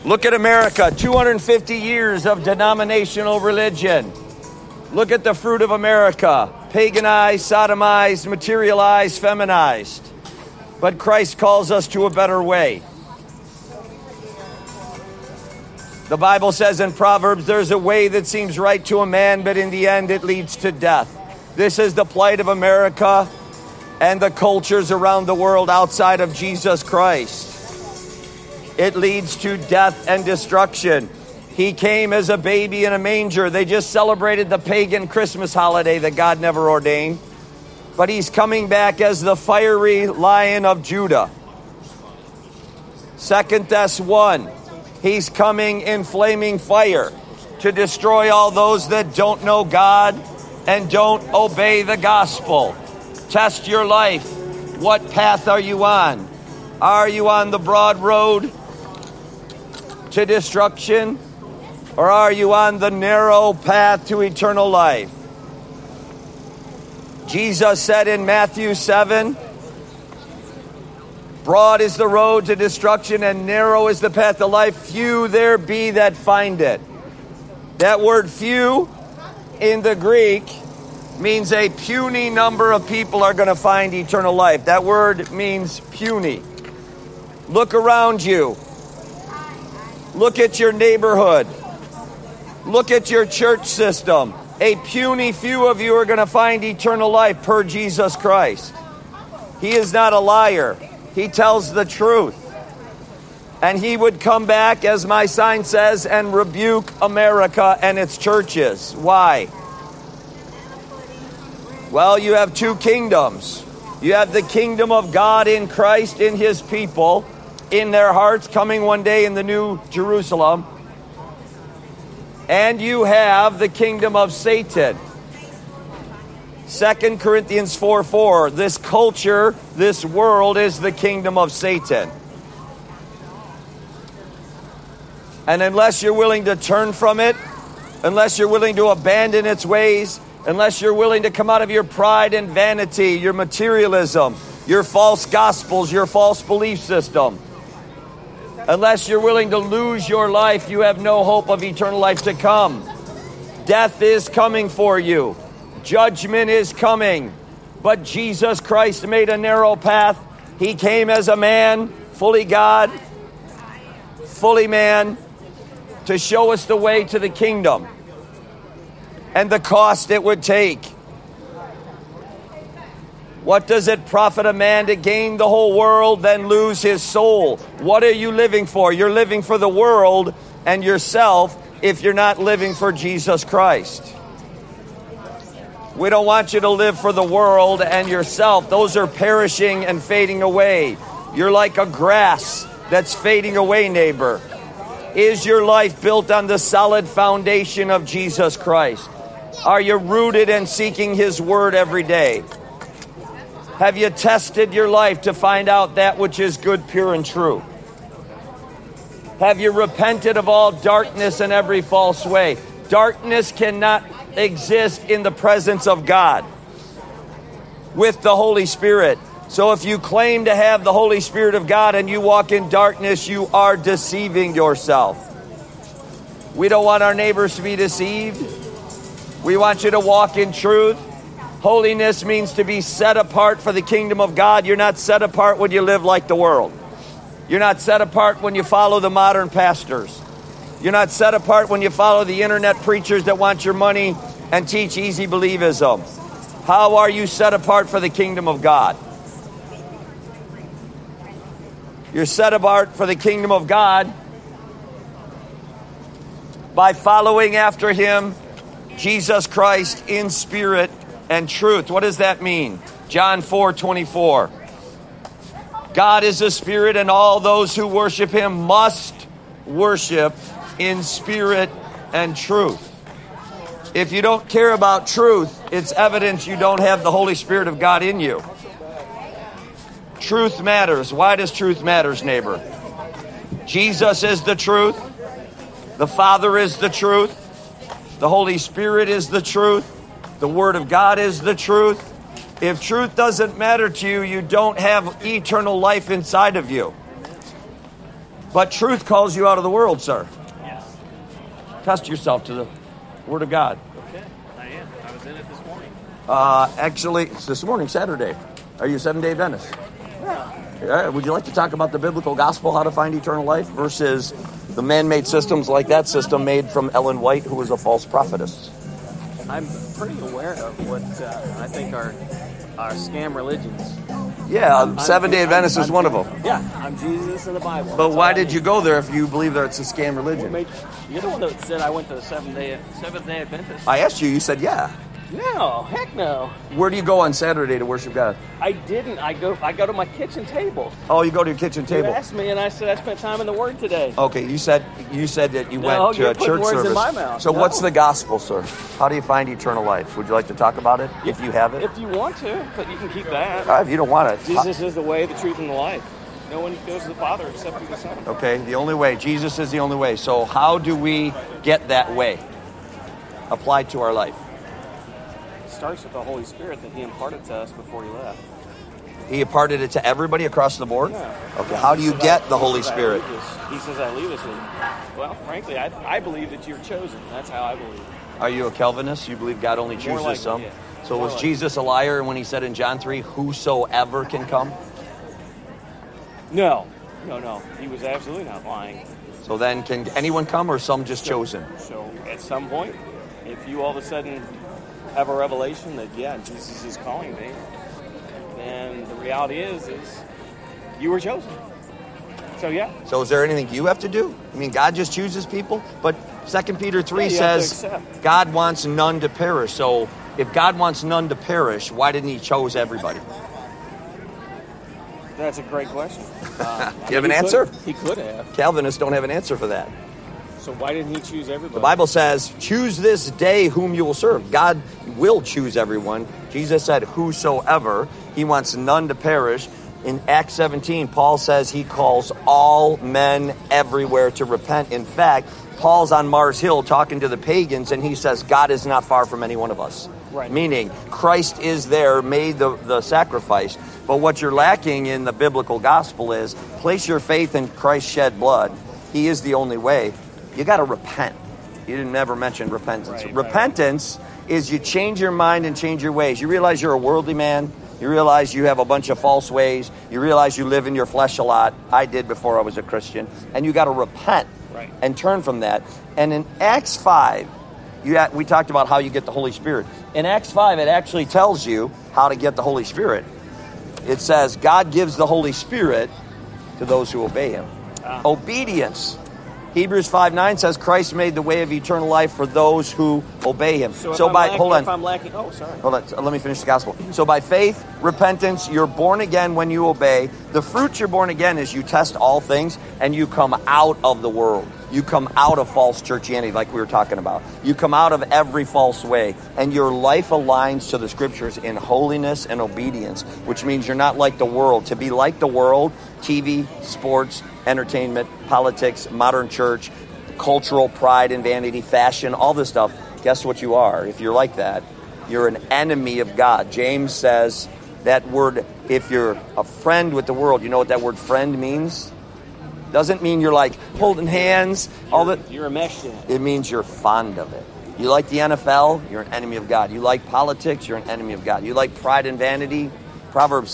Look at America, 250 years of denominational religion. Look at the fruit of America, paganized, sodomized, materialized, feminized. But Christ calls us to a better way. The Bible says in Proverbs, there's a way that seems right to a man, but in the end it leads to death. This is the plight of America and the cultures around the world outside of Jesus Christ. It leads to death and destruction. He came as a baby in a manger. They just celebrated the pagan Christmas holiday that God never ordained. But he's coming back as the fiery Lion of Judah. 2 Thess 1. He's coming in flaming fire to destroy all those that don't know God and don't obey the gospel. Test your life. What path are you on? Are you on the broad road to destruction? Or are you on the narrow path to eternal life? Jesus said in Matthew 7, broad is the road to destruction and narrow is the path to life. Few there be that find it. That word few in the Greek means a puny number of people are going to find eternal life. That word means puny. Look around you. Look at your neighborhood. Look at your church system. A puny few of you are going to find eternal life per Jesus Christ. He is not a liar. He tells the truth. And he would come back, as my sign says, and rebuke America and its churches. Why? Well, you have two kingdoms. You have the kingdom of God in Christ, in his people, in their hearts, coming one day in the new Jerusalem. And you have the kingdom of Satan. 2 Corinthians 4:4. This culture, this world is the kingdom of Satan. And unless you're willing to turn from it, unless you're willing to abandon its ways, unless you're willing to come out of your pride and vanity, your materialism, your false gospels, your false belief system, unless you're willing to lose your life, you have no hope of eternal life to come. Death is coming for you. Judgment is coming. But Jesus Christ made a narrow path. He came as a man, fully God, fully man, to show us the way to the kingdom and the cost it would take. What does it profit a man to gain the whole world, then lose his soul? What are you living for? You're living for the world and yourself if you're not living for Jesus Christ. We don't want you to live for the world and yourself. Those are perishing and fading away. You're like a grass that's fading away, neighbor. Is your life built on the solid foundation of Jesus Christ? Are you rooted and seeking his word every day? Have you tested your life to find out that which is good, pure, and true? Have you repented of all darkness and every false way? Darkness cannot exist in the presence of God with the Holy Spirit. So if you claim to have the Holy Spirit of God and you walk in darkness, you are deceiving yourself. We don't want our neighbors to be deceived. We want you to walk in truth. Holiness means to be set apart for the kingdom of God. You're not set apart when you live like the world. You're not set apart when you follow the modern pastors. You're not set apart when you follow the internet preachers that want your money and teach easy believism. How are you set apart for the kingdom of God? You're set apart for the kingdom of God by following after him, Jesus Christ, in spirit and truth. What does that mean? John 4:24. God is a spirit, and all those who worship him must worship in spirit and truth. If you don't care about truth, it's evidence you don't have the Holy Spirit of God in you. Truth matters. Why does truth matter, neighbor? Jesus is the truth. The Father is the truth. The Holy Spirit is the truth. The Word of God is the truth. If truth doesn't matter to you, you don't have eternal life inside of you. But truth calls you out of the world, sir. Yes. Test yourself to the Word of God. Okay, I am. I was in it this morning. Actually, it's this morning, Saturday. Are you a Seventh-day Adventist? Yeah. Would you like to talk about the biblical gospel, how to find eternal life, versus the man-made systems like that system made from Ellen White, who was a false prophetess? I'm pretty aware of what I think are scam religions. Yeah, Seventh-day Adventist is one of them. Yeah, I'm Jesus in the Bible. But That's why all I did need. you go there if you believe that it's a scam What religion? made- You're the one that said I went to the Seventh Day Adventist. I asked you, you said yeah. No, heck no. Where do you go on Saturday to worship God? I didn't. I go to my kitchen table. Oh, you go to your kitchen You table. asked me, and I said I spent time in the Word today. Okay, you said that you No, went to you're a putting church words in service. my mouth. So No. what's the gospel, sir? How do you find eternal life? Would you like to talk about it if you have it? If you want to, but you can keep that. If you don't want it. Jesus is the way, the truth, and the life. No one goes to the Father except through the Son. Okay, the only way. Jesus is the only way. So how do we get that way applied to our life? It starts with the Holy Spirit that He imparted to us before He left. He imparted it to everybody across the board? Yeah. Okay, how do you get the Holy Spirit? He says, I leave us. Well, frankly, I believe that you're chosen. That's how I believe. Are you a Calvinist? You believe God only More chooses likely, some? yeah. So More was likely. Jesus a liar when he said in John 3, whosoever can come? No. He was absolutely not lying. So then can anyone come or some just chosen? So at some point, if you all of a sudden have a revelation that, yeah, Jesus is calling me, then the reality is you were chosen. So yeah. So is there anything you have to do? I mean, God just chooses people, but 2 Peter 3 Yeah, you have to says accept. God wants none to perish. So if God wants none to perish, why didn't he choose everybody? That's a great question. You have an answer? He could have. Calvinists don't have an answer for that. So why didn't he choose everybody? The Bible says, choose this day whom you will serve. God will choose everyone. Jesus said, whosoever. He wants none to perish. In Acts 17, Paul says he calls all men everywhere to repent. In fact, Paul's on Mars Hill talking to the pagans, and he says, God is not far from any one of us. Right. Meaning, Christ is there, made the sacrifice. But what you're lacking in the biblical gospel is, place your faith in Christ's shed blood. He is the only way. You got to repent. You didn't never mention repentance. Right. Repentance is you change your mind and change your ways. You realize you're a worldly man. You realize you have a bunch of false ways. You realize you live in your flesh a lot. I did before I was a Christian. And you got to repent and turn from that. And in Acts 5, we talked about how you get the Holy Spirit. In Acts 5, it actually tells you how to get the Holy Spirit. It says God gives the Holy Spirit to those who obey him. Obedience. Hebrews 5:9 says Christ made the way of eternal life for those who obey him. So if I'm lacking, oh, sorry. Hold on, let me finish the gospel. So by faith, repentance, you're born again when you obey. The fruit you're born again is you test all things and you come out of the world. You come out of false churchianity like we were talking about. You come out of every false way and your life aligns to the scriptures in holiness and obedience, which means you're not like the world. To be like the world, TV, sports, entertainment, politics, modern church, cultural pride and vanity, fashion, all this stuff, guess what you are? If you're like that, you're an enemy of God. James says that word, if you're a friend with the world, you know what that word friend means? Doesn't mean you're like holding hands. You're enmeshed in it. It means you're fond of it. You like the NFL, you're an enemy of God. You like politics, you're an enemy of God. You like pride and vanity. Proverbs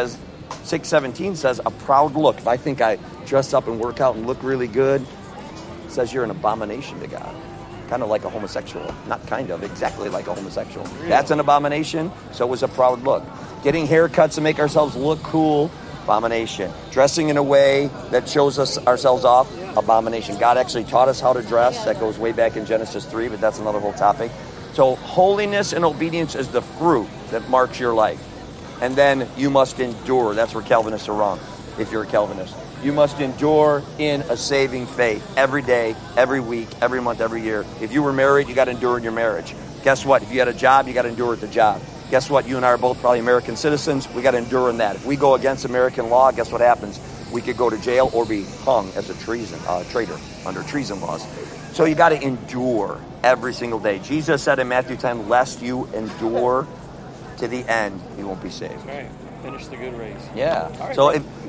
6:17 says, a proud look. If I think I dress up and work out and look really good, it says you're an abomination to God. Kind of like a homosexual. Not kind of, exactly like a homosexual. Really? That's an abomination. So is a proud look. Getting haircuts to make ourselves look cool, abomination. Dressing in a way that shows us ourselves off, abomination. God actually taught us how to dress. That goes way back in Genesis 3, but that's another whole topic. So holiness and obedience is the fruit that marks your life. And then you must endure. That's where Calvinists are wrong, if you're a Calvinist. You must endure in a saving faith every day, every week, every month, every year. If you were married, you got to endure in your marriage. Guess what? If you had a job, you got to endure at the job. Guess what? You and I are both probably American citizens. We got to endure in that. If we go against American law, guess what happens? We could go to jail or be hung as a traitor under treason laws. So you got to endure every single day. Jesus said in Matthew 10, lest you endure to the end, you won't be saved. Right. Finish the good race. Yeah. All right, So bro.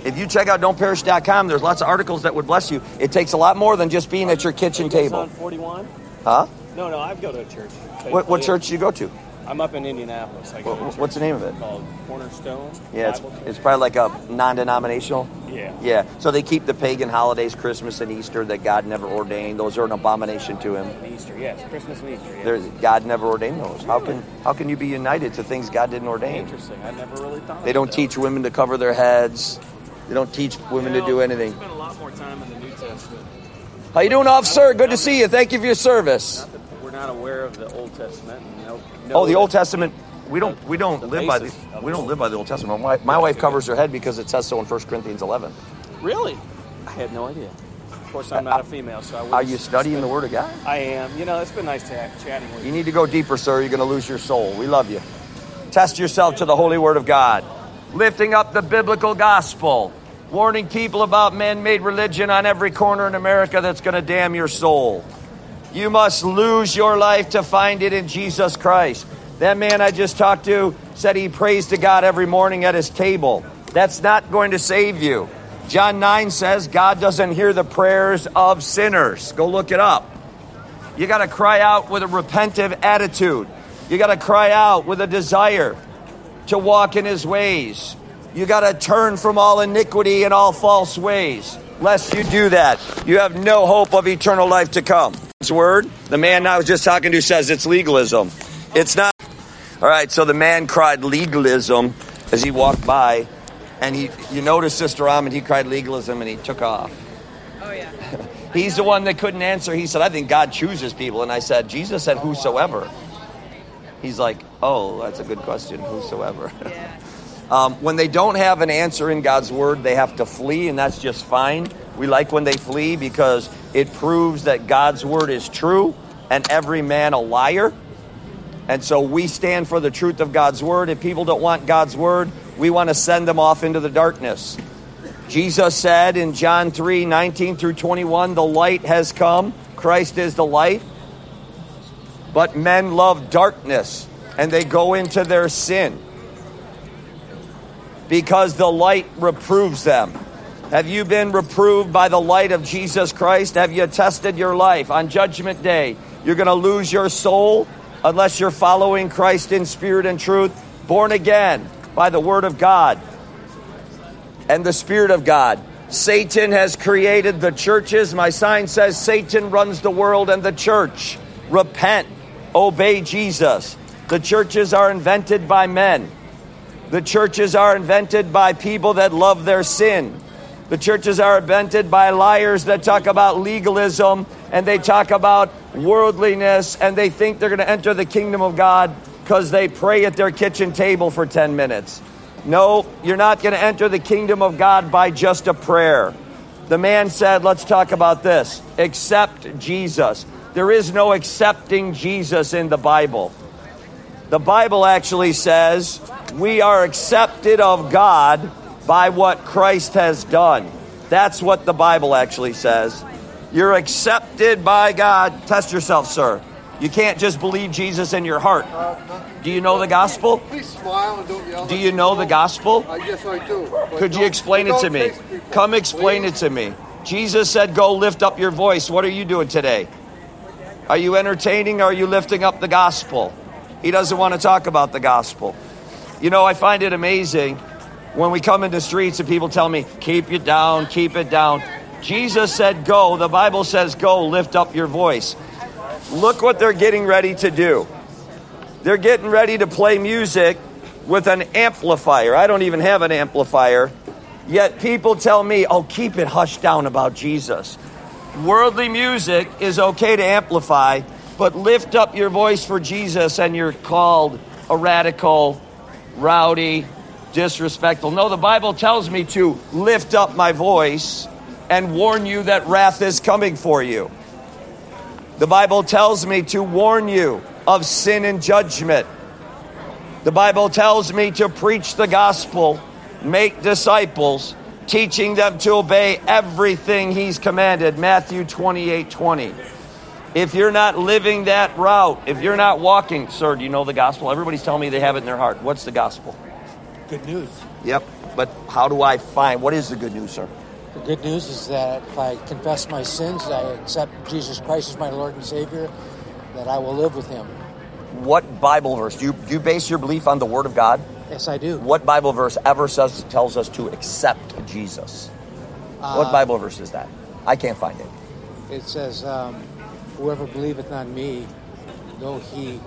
If you check out don'tperish.com, there's lots of articles that would bless you. It takes a lot more than just being at your kitchen table. On 41? Huh? No, I go to a church. What church do you go to? I'm up in Indianapolis. I go to a church What's the name of it? Called Cornerstone. Yeah, it's probably like a non-denominational. Yeah. Yeah. So they keep the pagan holidays, Christmas and Easter, that God never ordained. Those are an abomination to him. Easter, yes. Christmas and Easter, yes. God never ordained those. How can you be united to things God didn't ordain? Interesting. I never really thought They don't teach women to cover their heads. They don't teach women to do anything. We spend a lot more time in the New Testament. How you doing, officer? Good to see you. Thank you for your service. Not that we're not aware of the Old Testament. The Old Testament. We don't live by the Old Testament. My wife covers her head because it says so in 1 Corinthians 11. Really? I had no idea. Of course, I'm not a female, so I wouldn't. Are you studying the Word of God? I am. It's been nice chatting with you. You need to go deeper, sir. You're going to lose your soul. We love you. Test yourself to the Holy Word of God. Lifting up the biblical gospel. Warning people about man-made religion on every corner in America that's going to damn your soul. You must lose your life to find it in Jesus Christ. That man I just talked to said he prays to God every morning at his table. That's not going to save you. John 9 says God doesn't hear the prayers of sinners. Go look it up. You got to cry out with a repentive attitude. You got to cry out with a desire to walk in his ways. You got to turn from all iniquity and all false ways. Lest you do that, you have no hope of eternal life to come. This word, the man I was just talking to says it's legalism. It's not. All right, so the man cried legalism as he walked by, and you notice Sister Ahmed, he cried legalism and he took off. Oh, yeah. He's the one that couldn't answer. He said, I think God chooses people. And I said, Jesus said, whosoever. He's like, oh, that's a good question, whosoever. Yeah. When they don't have an answer in God's word, they have to flee, and that's just fine. We like when they flee because it proves that God's word is true and every man a liar. And so we stand for the truth of God's word. If people don't want God's word, we want to send them off into the darkness. Jesus said in John 3:19 through 21, the light has come. Christ is the light. But men love darkness, and they go into their sin because the light reproves them. Have you been reproved by the light of Jesus Christ? Have you tested your life? On Judgment Day, you're going to lose your soul unless you're following Christ in spirit and truth, born again by the Word of God and the Spirit of God. Satan has created the churches. My sign says Satan runs the world and the church. Repent. Obey Jesus. The churches are invented by men. The churches are invented by people that love their sin. The churches are invented by liars that talk about legalism and they talk about worldliness and they think they're going to enter the kingdom of God because they pray at their kitchen table for 10 minutes. No, you're not going to enter the kingdom of God by just a prayer. The man said, let's talk about this. Accept Jesus. There is no accepting Jesus in the Bible. The Bible actually says we are accepted of God by what Christ has done. That's what the Bible actually says. You're accepted by God. Test yourself, sir. You can't just believe Jesus in your heart. Do you know the gospel? Please smile and don't yell. Do you know the gospel? Yes, I do. Could you explain it to me? Come explain it to me. Jesus said, go lift up your voice. What are you doing today? Are you entertaining or are you lifting up the gospel? He doesn't want to talk about the gospel. You know, I find it amazing when we come into streets and people tell me, keep it down, keep it down. Jesus said, go. The Bible says, go, lift up your voice. Look what they're getting ready to do. They're getting ready to play music with an amplifier. I don't even have an amplifier. Yet people tell me, oh, keep it hushed down about Jesus. Worldly music is okay to amplify, but lift up your voice for Jesus and you're called a radical, rowdy, disrespectful. No, the Bible tells me to lift up my voice and warn you that wrath is coming for you. The Bible tells me to warn you of sin and judgment. The Bible tells me to preach the gospel, make disciples, teaching them to obey everything He's commanded. Matthew 28:20. If you're not living that route, if you're not walking, sir, do you know the gospel? Everybody's telling me they have it in their heart. What's the gospel? Good news. Yep. But how do I find, what is the good news, sir? The good news is that if I confess my sins, I accept Jesus Christ as my Lord and Savior, that I will live with him. What Bible verse? Do you base your belief on the Word of God? Yes, I do. What Bible verse ever tells us to accept Jesus? What Bible verse is that? I can't find it. It says, whoever believeth on me, though he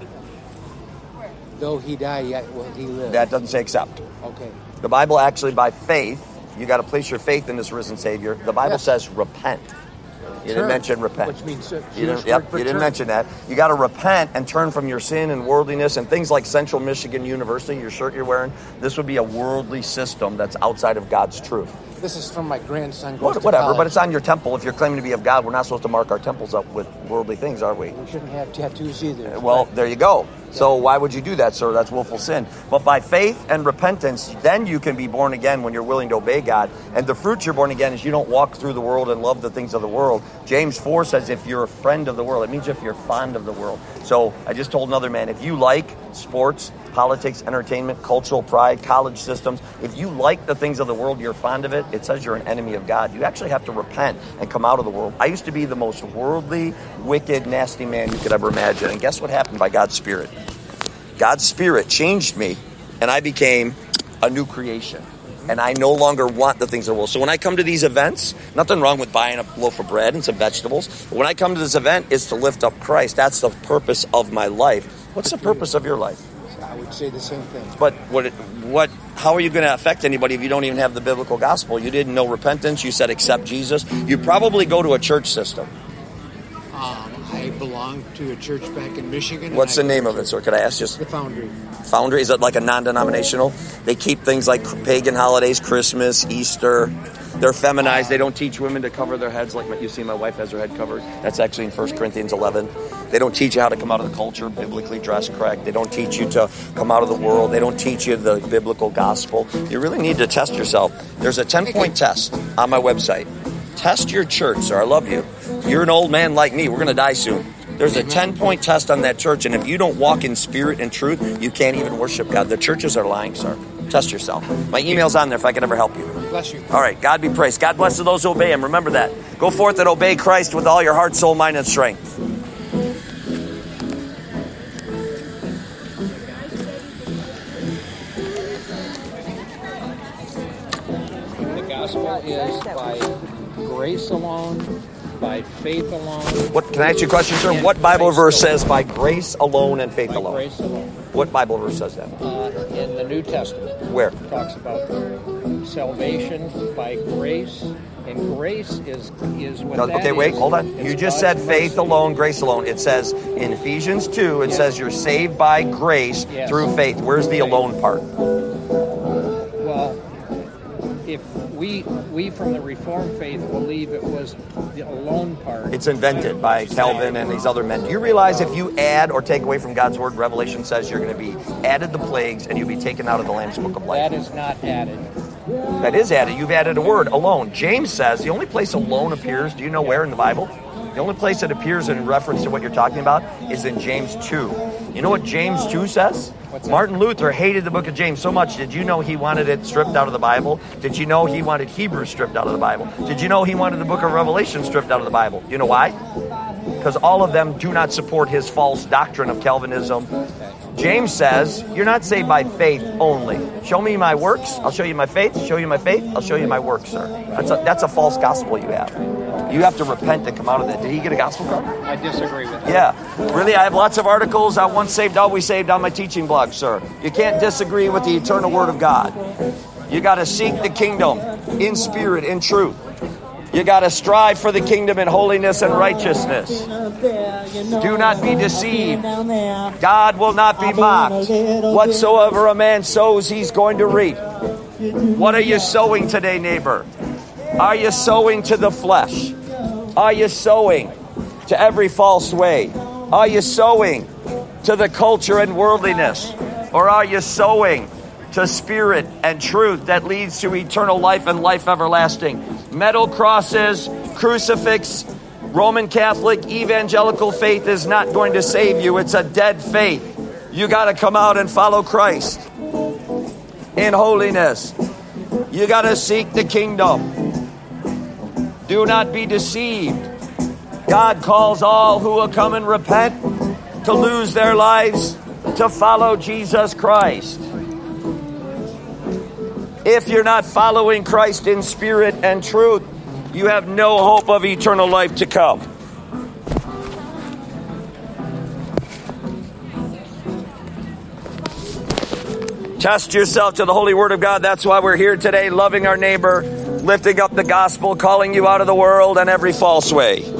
die, yet will he live. That doesn't say accept. Okay. The Bible actually, by faith, you got to place your faith in this risen Savior. The Bible says repent. You didn't mention repent. Which means you didn't mention that. You got to repent and turn from your sin and worldliness and things like Central Michigan University, your shirt you're wearing. This would be a worldly system that's outside of God's truth. This is from my grandson. Whatever, but it's on your temple. If you're claiming to be of God, we're not supposed to mark our temples up with worldly things, are we? We shouldn't have tattoos either. Well, there you go. So why would you do that, sir? That's willful sin. But by faith and repentance, then you can be born again when you're willing to obey God. And the fruit you're born again is you don't walk through the world and love the things of the world. James 4 says if you're a friend of the world, it means if you're fond of the world. So I just told another man, if you like sports, politics, entertainment, cultural pride, college systems, if you like the things of the world, you're fond of it, it says you're an enemy of God. You actually have to repent and come out of the world. I used to be the most worldly, wicked, nasty man you could ever imagine. And guess what happened by God's Spirit? God's Spirit changed me, and I became a new creation. And I no longer want the things of the world. So when I come to these events, nothing wrong with buying a loaf of bread and some vegetables. But when I come to this event, it's to lift up Christ. That's the purpose of my life. What's the purpose of your life? I would say the same thing. But how are you going to affect anybody if you don't even have the biblical gospel? You didn't know repentance. You said accept Jesus. You probably go to a church system. I belong to a church back in Michigan. What's the name of it, sir? Could I ask just? The Foundry. Foundry? Is it like a non-denominational? They keep things like pagan holidays, Christmas, Easter. They're feminized. They don't teach women to cover their heads like you see my wife has her head covered. That's actually in 1 Corinthians 11. They don't teach you how to come out of the culture, biblically dressed correct. They don't teach you to come out of the world. They don't teach you the biblical gospel. You really need to test yourself. There's a 10-point test on my website. Test your church, sir. I love you. You're an old man like me. We're going to die soon. There's a 10-point test on that church, and if you don't walk in spirit and truth, you can't even worship God. The churches are lying, sir. Test yourself. My email's on there if I can ever help you. Bless you. All right. God be praised. God bless those who obey him. Remember that. Go forth and obey Christ with all your heart, soul, mind, and strength. The gospel is by grace alone, by faith alone. What? Can I ask you a question, sir? What Bible verse says by grace alone and faith alone? Grace alone. What Bible verse says that? In the New Testament. Where? It talks about salvation by grace, and grace is what that okay, wait, is. hold on. It's You just God's said faith mercy. alone, grace alone. It says in Ephesians 2, it says you're saved by grace through faith. Where's the alone part? Well, if we from the Reformed faith believe it was the alone part. It's invented by Calvin and these other men. Do you realize if you add or take away from God's word, Revelation says you're going to be added the plagues and you'll be taken out of the Lamb's book of life? That is not added. That is added. You've added a word, alone. James says the only place alone appears, do you know where in the Bible? The only place it appears in reference to what you're talking about is in James 2. You know what James 2 says? Martin Luther hated the book of James so much. Did you know he wanted it stripped out of the Bible? Did you know he wanted Hebrews stripped out of the Bible? Did you know he wanted the book of Revelation stripped out of the Bible? You know why? Because all of them do not support his false doctrine of Calvinism. James says, you're not saved by faith only. Show me my works, I'll show you my faith. Show you my faith, I'll show you my works, sir. That's a false gospel you have. You have to repent and come out of that. Did he get a gospel card? I disagree with that. Yeah. Really, I have lots of articles on Once Saved, Always Saved on my teaching blog, sir. You can't disagree with the eternal word of God. You got to seek the kingdom in spirit, in truth. You got to strive for the kingdom in holiness and righteousness. Do not be deceived. God will not be mocked. Whatsoever a man sows, he's going to reap. What are you sowing today, neighbor? Are you sowing to the flesh? Are you sowing to every false way? Are you sowing to the culture and worldliness? Or are you sowing to spirit and truth that leads to eternal life and life everlasting? Metal crosses, crucifix, Roman Catholic, evangelical faith is not going to save you. It's a dead faith. You got to come out and follow Christ in holiness. You got to seek the kingdom. Do not be deceived. God calls all who will come and repent to lose their lives to follow Jesus Christ. If you're not following Christ in spirit and truth, you have no hope of eternal life to come. Test yourself to the holy word of God. That's why we're here today, loving our neighbor, lifting up the gospel, calling you out of the world and every false way.